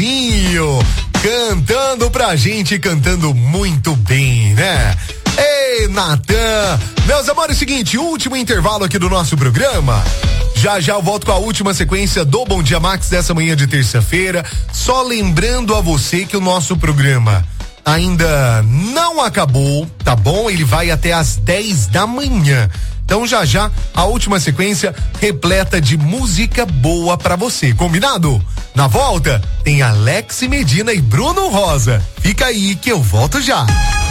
Natanzinho, cantando pra gente, cantando muito bem, né? Ê, Natan. Meus amores, seguinte, último intervalo aqui do nosso programa. Já já eu volto com a última sequência do Bom Dia Max dessa manhã de terça-feira. Só lembrando a você que o nosso programa ainda não acabou, tá bom? Ele vai até às dez da manhã. Então já já a última sequência repleta de música boa pra você, combinado? Na volta tem Alex Medina e Bruno Rosa. Fica aí que eu volto já.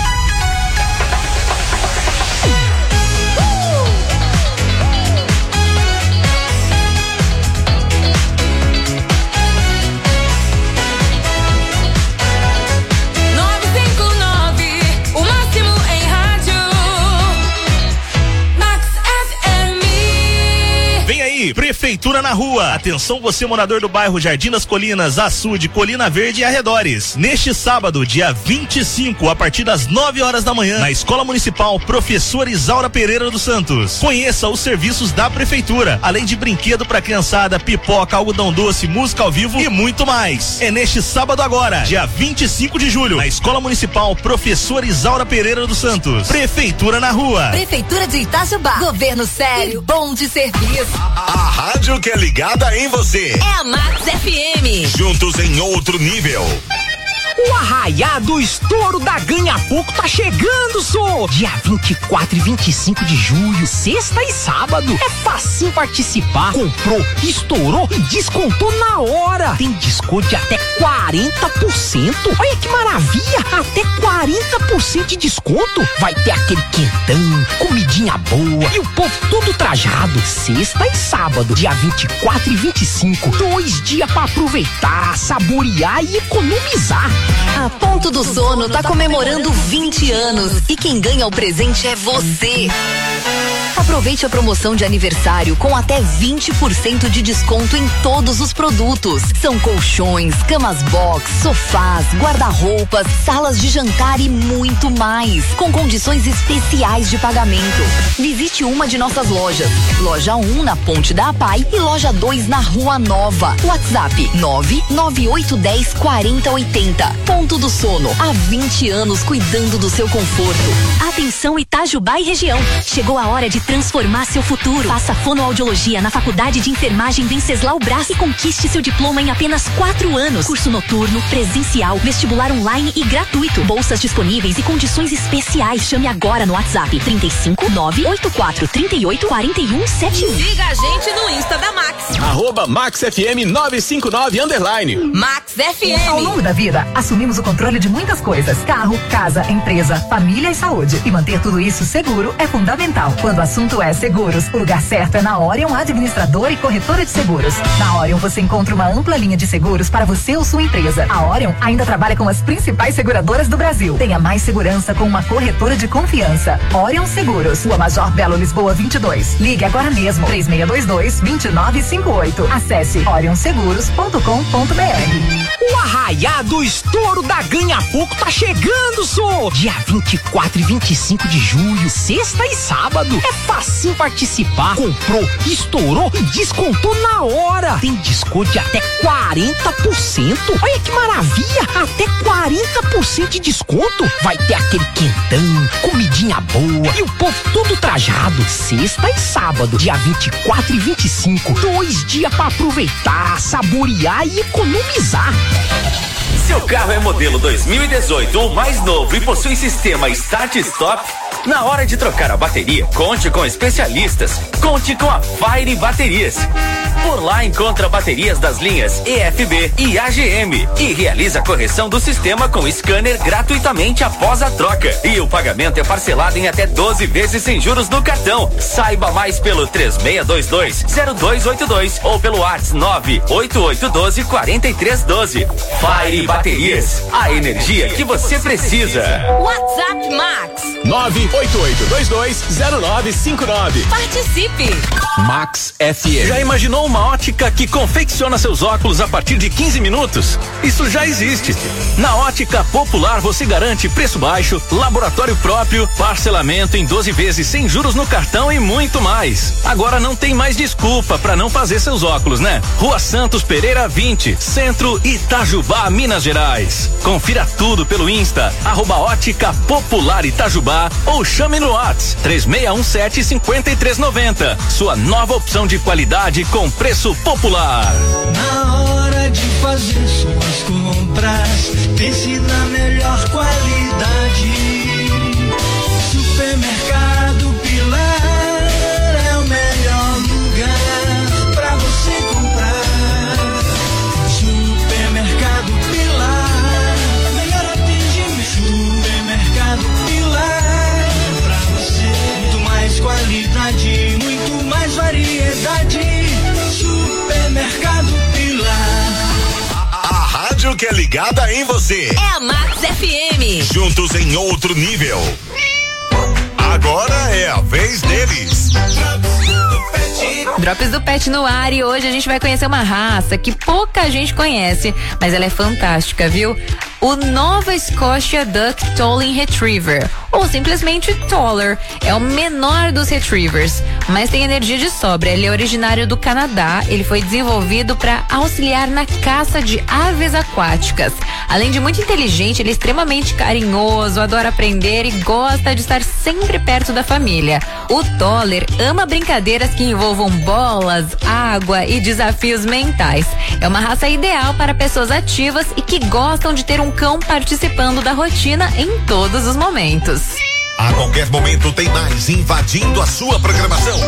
Prefeitura na Rua. Atenção você morador do bairro Jardim das Colinas, Açude, Colina Verde e arredores. Neste sábado, dia vinte e cinco, a partir das nove horas da manhã, na Escola Municipal Professor Isaura Pereira dos Santos. Conheça os serviços da Prefeitura, além de brinquedo pra criançada, pipoca, algodão doce, música ao vivo e muito mais. É neste sábado agora, dia vinte e cinco de julho, na Escola Municipal Professor Isaura Pereira dos Santos. Prefeitura na Rua. Prefeitura de Itajubá. Governo sério, bom de serviço. A rádio que é ligada em você. É a Max F M. Juntos em outro nível. O arraiá do estouro da Ganha Pouco tá chegando, só! Dia vinte e quatro e vinte e cinco de julho, sexta e sábado. É fácil participar. Comprou, estourou e descontou na hora. Tem desconto de até quarenta por cento. Olha que maravilha! Até quarenta por cento de desconto. Vai ter aquele quentão, comidinha boa e o povo todo trajado. Sexta e sábado, dia vinte e quatro e vinte e cinco. Dois dias pra aproveitar, saborear e economizar. A Ponto do Sono tá comemorando vinte anos e quem ganha o presente é você. Aproveite a promoção de aniversário com até vinte por cento de desconto em todos os produtos. São colchões, camas box, sofás, guarda-roupas, salas de jantar e muito mais, com condições especiais de pagamento. Visite uma de nossas lojas. Loja um na Ponte da Apai e loja dois na Rua Nova. WhatsApp nove nove oito um zero quatro zero oito zero. Ponto do Sono, há vinte anos cuidando do seu conforto. Atenção Itajubá e região. Chegou a hora de transformar seu futuro. Faça fonoaudiologia na Faculdade de Enfermagem Venceslau Brás e conquiste seu diploma em apenas quatro anos. Curso noturno, presencial, vestibular online e gratuito. Bolsas disponíveis e condições especiais. Chame agora no WhatsApp trinta e cinco, nove oito quatro, trinta e oito, quarenta e um, setenta e um. Siga a gente no Insta da Max. Arroba Max F M novecentos e cinquenta e nove underline. Max F M. Ao longo da vida, assumimos o controle de muitas coisas. Carro, casa, empresa, família e saúde. E manter tudo isso seguro é fundamental. Quando o assunto é seguros, o lugar certo é na Orion Administradora e Corretora de Seguros. Na Orion você encontra uma ampla linha de seguros para você ou sua empresa. A Orion ainda trabalha com as principais seguradoras do Brasil. Tenha mais segurança com uma corretora de confiança. Orion Seguros, Rua Major Belo Lisboa vinte e dois. Ligue agora mesmo, três seis dois dois, dois nove cinco oito. Acesse orion seguros ponto com ponto b r. O arraiá do estouro da Ganha Pouco tá chegando, só! Dia vinte e quatro e vinte e cinco de julho, sexta e sábado. É fácil participar. Comprou, estourou e descontou na hora. Tem desconto de até quarenta por cento. Olha que maravilha! Até quarenta por cento de desconto. Vai ter aquele quentão, comidinha boa e o povo todo trajado. Sexta e sábado, dia vinte e quatro e vinte e cinco. Dois dias pra aproveitar, saborear e economizar. Seu carro é modelo dois mil e dezoito ou mais novo e possui sistema Start Stop? Na hora de trocar a bateria, conte com especialistas. Conte com a Fire Baterias. Por lá encontra baterias das linhas E F B e A G M e realiza a correção do sistema com scanner gratuitamente após a troca. E o pagamento é parcelado em até doze vezes sem juros no cartão. Saiba mais pelo três seis dois dois, zero dois oito dois ou pelo WhatsApp nove oito oito um dois, quatro três um dois. Fire Baterias, a energia que você precisa. WhatsApp Max nove oito oito dois dois, zero nove cinco nove. Participe. Max F M. Já imaginou uma ótica que confecciona seus óculos a partir de quinze minutos? Isso já existe. Na Ótica Popular você garante preço baixo, laboratório próprio, parcelamento em doze vezes sem juros no cartão e muito mais. Agora não tem mais desculpa para não fazer seus óculos, né? Rua Santos Pereira vinte, Centro, Itajubá, Minas Gerais. Confira tudo pelo Insta, arroba Ótica Popular Itajubá ou chame no WhatsApp três seis um sete, cinco três nove zero. Sua nova opção de qualidade com preço popular. Na hora de fazer suas compras, pense na melhor qualidade. Supermercado Pilar é o melhor lugar pra você comprar. Supermercado Pilar, melhor atendimento. Supermercado Pilar, pra você muito mais qualidade, muito mais variedade. Supermercado Pilar. A rádio que é ligada em você. É a Max F M. Juntos em outro nível. Agora é a vez deles. Drops do Pet no ar e hoje a gente vai conhecer uma raça que pouca gente conhece, mas ela é fantástica, viu? O Nova Scotia Duck Tolling Retriever, ou simplesmente Toller, é o menor dos retrievers, mas tem energia de sobra. Ele é originário do Canadá, ele foi desenvolvido para auxiliar na caça de aves aquáticas. Além de muito inteligente, ele é extremamente carinhoso, adora aprender e gosta de estar sempre perto da família. O Toller ama brincadeiras que envolvam bolas, água e desafios mentais. É uma raça ideal para pessoas ativas e que gostam de ter um cão participando da rotina em todos os momentos. A qualquer momento tem mais invadindo a sua programação.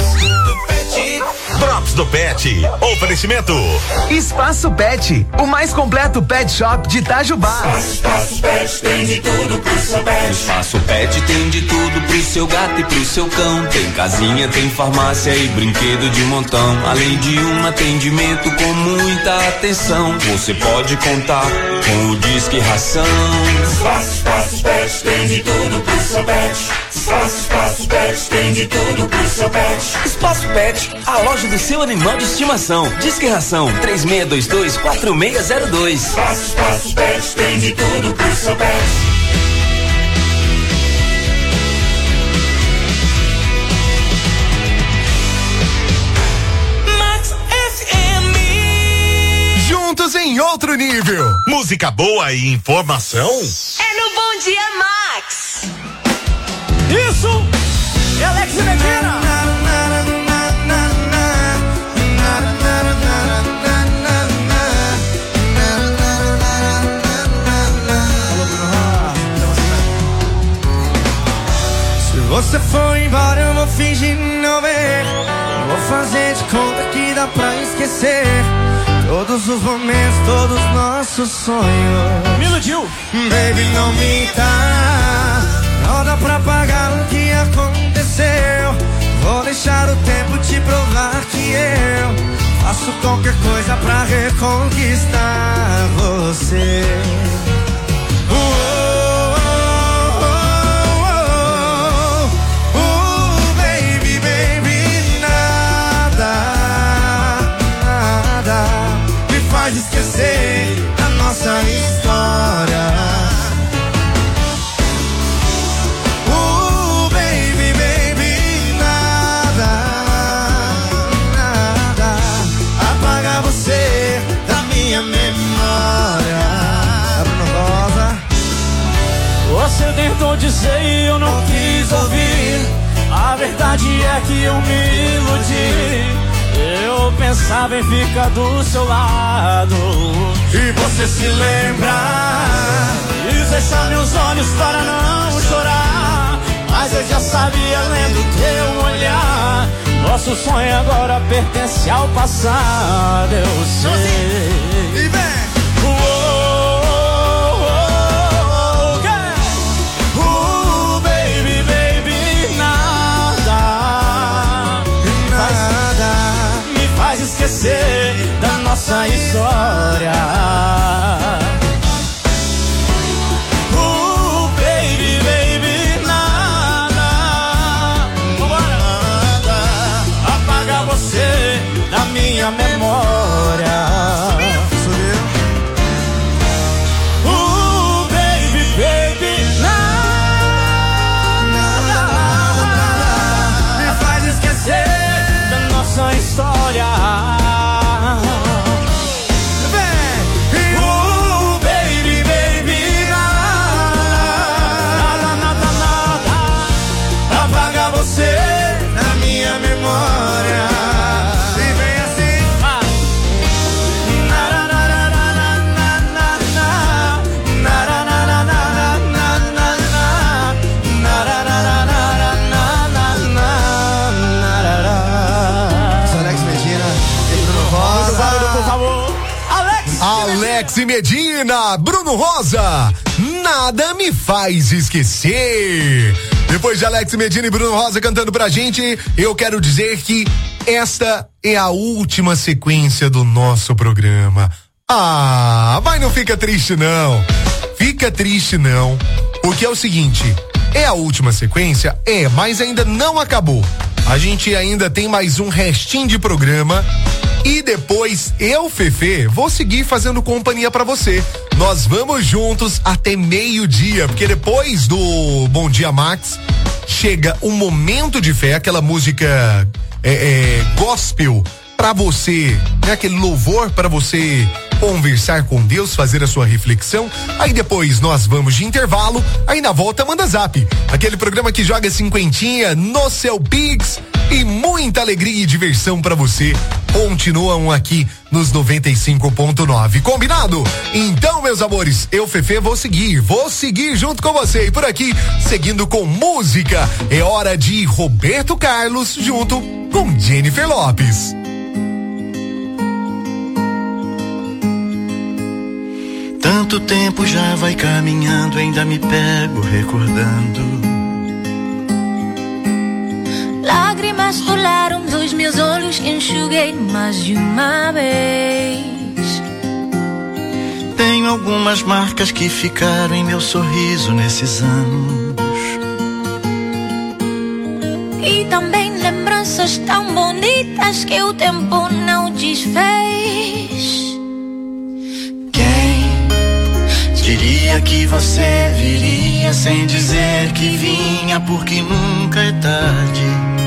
Drops do Pet. Oferecimento. Espaço Pet, o mais completo pet shop de Itajubá. Espaço Pet tem de tudo pro seu pet. Espaço Pet tem de tudo pro seu gato e pro seu cão. Tem casinha, tem farmácia e brinquedo de montão. Além de um atendimento com muita atenção. Você pode contar com o Disque Ração. Espaço, Espaço Pet tem de tudo pro seu pet. Espaço, Espaço Pet tem de tudo pro seu pet. Espaço Pet, a loja do seu animal de estimação. Disque Ração três seis dois dois, quatro seis zero dois. Espaço, Espaço Pet tem de tudo pro seu pet. Max F M. Juntos em outro nível. Música boa e informação. É no Bom Dia Max. Isso! É Alex e Medina! Se você for embora, eu vou fingir não ver. Vou fazer de conta que dá pra esquecer todos os momentos, todos os nossos sonhos. Me iludiu! Baby, não minta. Não dá pra pagar o que aconteceu. Vou deixar o tempo te provar que eu faço qualquer coisa pra reconquistar você. Oh, oh, oh, oh, oh, baby, baby, nada, nada me faz esquecer a nossa história. Você tentou dizer e eu não quis ouvir. A verdade é que eu me iludi. Eu pensava em ficar do seu lado. E você se lembra? Quis fechar meus olhos para não chorar, mas eu já sabia lendo teu olhar. Nosso sonho agora pertence ao passado, eu sei. E vem! Esquecer da nossa história. Uh, baby, baby, nada, nada apaga você da minha Alex Medina, Bruno Rosa, nada me faz esquecer. Depois de Alex Medina e Bruno Rosa cantando pra gente, eu quero dizer que esta é a última sequência do nosso programa. Ah, mas não fica triste não. Fica triste não, porque é o seguinte, é a última sequência? É, mas ainda não acabou. A gente ainda tem mais um restinho de programa e depois eu, Fefe, vou seguir fazendo companhia pra você. Nós vamos juntos até meio-dia, porque depois do Bom Dia Max chega um momento de fé, aquela música é, é, gospel pra você, né? Aquele louvor pra você conversar com Deus, fazer a sua reflexão. Aí depois nós vamos de intervalo, aí na volta manda zap, aquele programa que joga cinquentinha no seu Pix e muita alegria e diversão pra você. Continuam aqui nos noventa e cinco ponto nove, combinado? Então, meus amores, eu, Fefe, vou seguir, vou seguir junto com você e por aqui, seguindo com música, é hora de Roberto Carlos junto com Jennifer Lopes. Tanto tempo já vai caminhando, ainda me pego recordando. Lágrimas rolaram dos meus olhos, enxuguei mais de uma vez. Tenho algumas marcas que ficaram em meu sorriso nesses anos. E também lembranças tão bonitas que o tempo não desfez. Diria que você viria sem dizer que vinha, porque nunca é tarde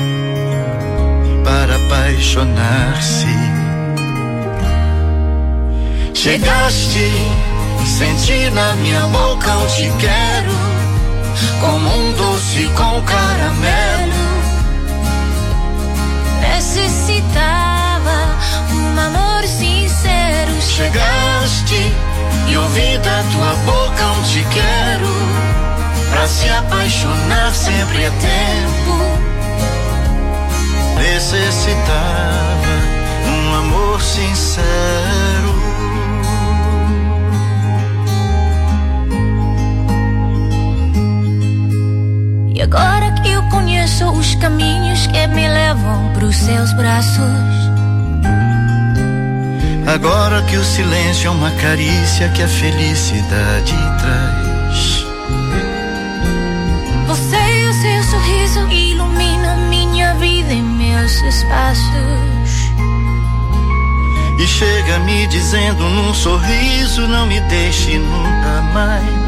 para apaixonar-se. Chegaste, senti na minha boca o te quero, como um doce com caramelo. Necessitava um amor sincero. Chegaste e ouvi da tua boca um te quero. Pra se apaixonar sempre é tempo. Necessitava um amor sincero. E agora que eu conheço os caminhos que me levam pros seus braços, agora que o silêncio é uma carícia que a felicidade traz, você e o seu sorriso ilumina minha vida e meus espaços. E chega me dizendo num sorriso, não me deixe nunca mais.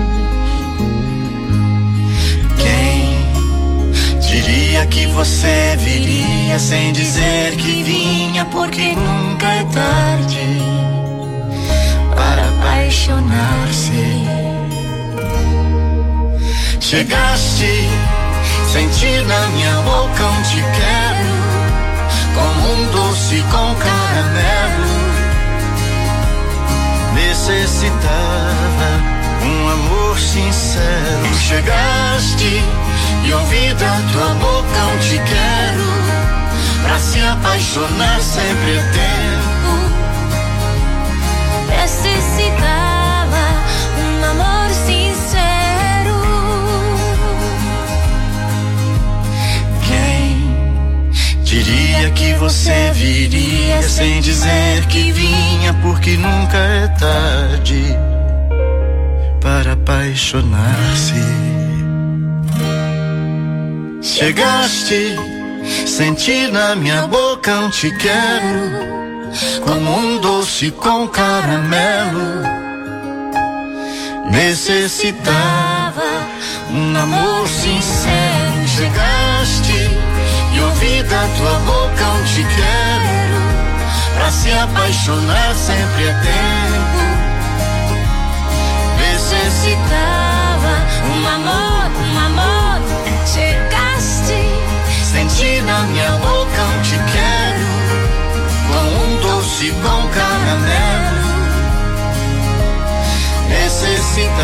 Quem diria que você viria sem dizer que vinha, porque nunca é tarde para apaixonar-se. Chegaste, senti na minha boca um te quero, como um doce com caramelo. Necessitava um amor sincero. Chegaste e ouvi da tua boca um te quero. Pra se apaixonar sempre é tempo. Necessitava um amor sincero. Quem diria que você viria sem dizer que vinha, porque nunca é tarde para apaixonar-se. Chegaste, senti na minha boca um te quero, como um doce com caramelo. Necessitava um amor sincero. Chegaste e ouvi da tua boca um te quero. Pra se apaixonar sempre é tempo. Necessitava um amor, um amor. Chegaste, senti na minha boca um te quero, com um doce com caramelo. Necessitava